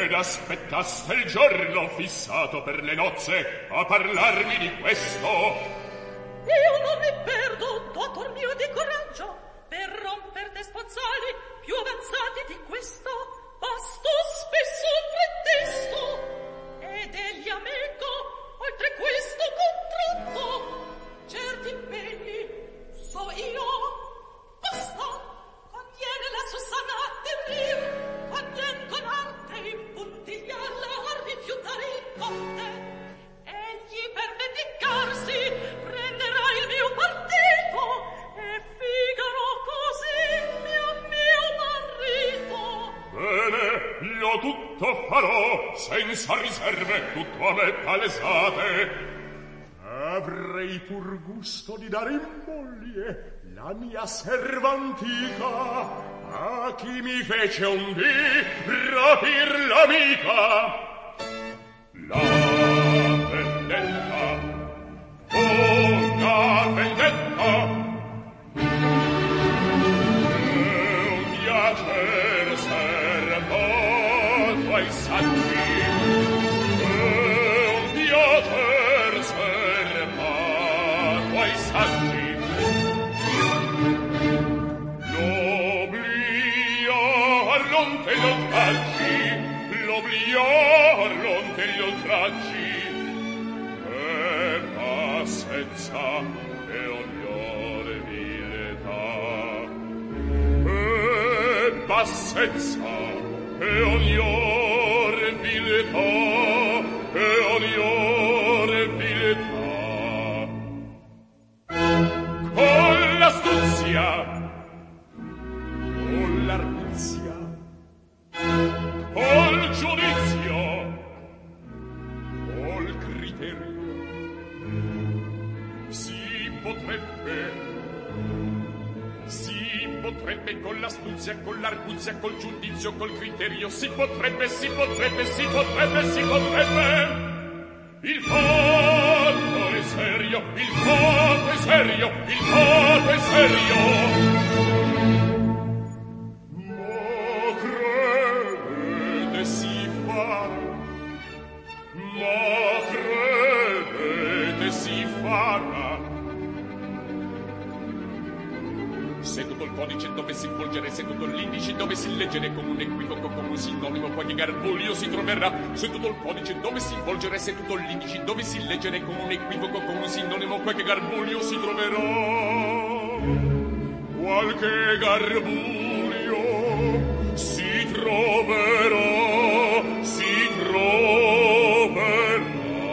ed aspettaste il giorno fissato per le nozze a parlarmi di questo. Io non mi perdo, dottor mio, di coraggio per romper de spazzali più avanzati di questo. Basto spesso un pretesto ed egli amico oltre questo contratto. Certi impegni so io, basta, conviene la Susanna a terrir, convien con arte impuntigliarla a rifiutare il conte. Egli per vendicarsi prenderà il mio partito e Figaro così mio marito. Bene, io tutto farò senza riserve, tutto a me palesate. Avrei pur gusto di dare in moglie la mia serva antica a chi mi fece un dì rapir l'amica. La vendetta, una vendetta, è un piacer serbato ai saggi, è un piacer serbato ai saggi. L'oblio arronte gli oltraggi, l'oblio arronte gli oltraggi, e bassezza e ognore viltà, e bassezza e ognore viltà, e ognore viltà. Con l'astuzia, con l'arguzia, col giudizio, col criterio, si potrebbe con l'astuzia, con l'arguzia, col giudizio, col criterio, si potrebbe. Il fatto è serio, il fatto è serio, il fatto è serio. Ma credete si farà. Se tutto il codice dovessi volgere, se tutto l'indice dovessi leggere con un equivoco, con un sinonimo, qualche garbuglio si troverà. Se tutto il codice dovessi volgere, se tutto l'indice dovessi leggere con un equivoco, con un sinonimo, qualche garbuglio si troverà. Qualche garbuglio si troverà, si troverà.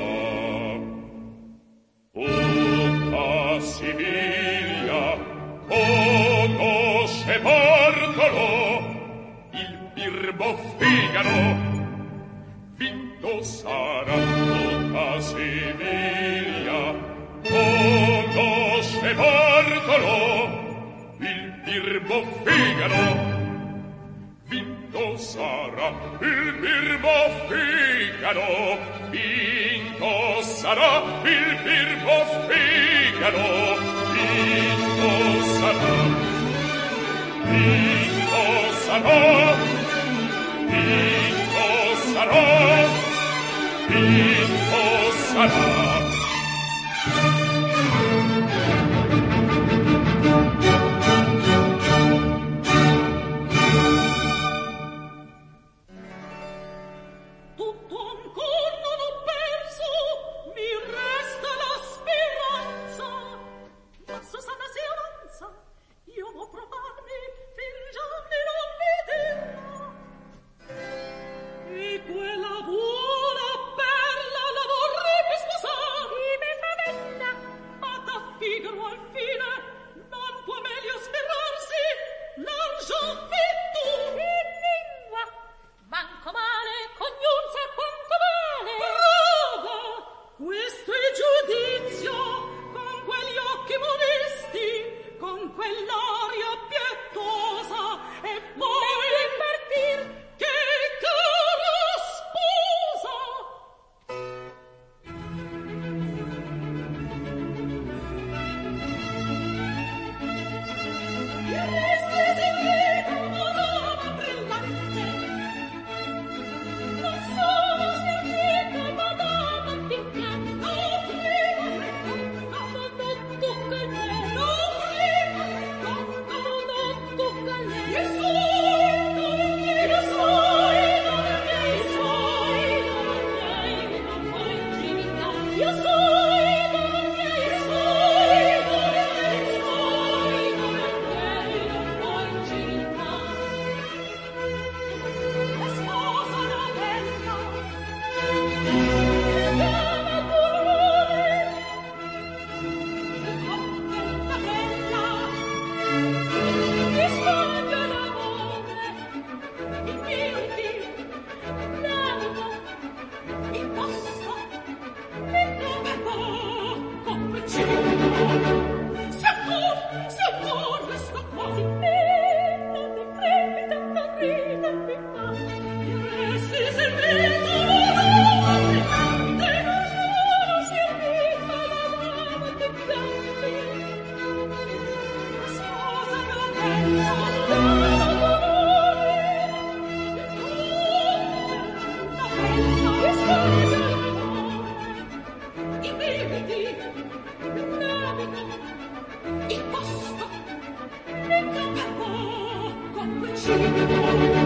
Tutta Siviglia conosce Bartolo, il birbo Figaro, vinto sarà. Tutta Siviglia conosce Bartolo, il birbo Figaro, vinto sarà. Il birbo Figaro, vinto sarà. Il birbo Figaro, vinto sarà. Vinto sarà. Vinto sarà. Vinto sarà. Quella buona perla la vorrebbe sposare. Thank you.